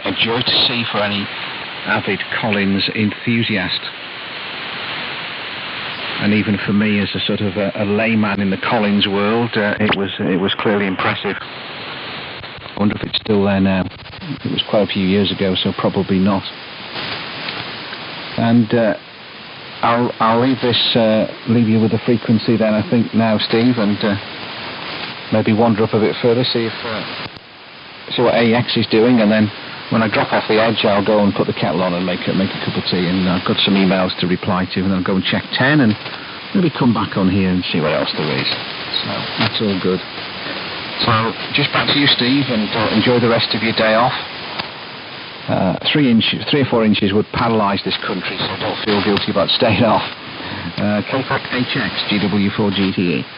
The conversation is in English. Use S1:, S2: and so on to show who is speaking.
S1: a joy to see for any avid Collins enthusiast. And even for me, as a sort of a layman in the Collins world, it was clearly impressive. I wonder if it's still there now. It was quite a few years ago, so probably not. And I'll leave you with the frequency then, I think now, Steve, and maybe wander up a bit further, see what AEX is doing, and then when I drop off the edge, I'll go and put the kettle on and make a cup of tea, and I've got some emails to reply to, and then I'll go and check 10, and maybe come back on here and see what else there is. So that's all good. So just back to you, Steve, and enjoy the rest of your day off. 3 or 4 inches would paralyse this country, so don't feel guilty about staying off. KFAC HX GW4GTE.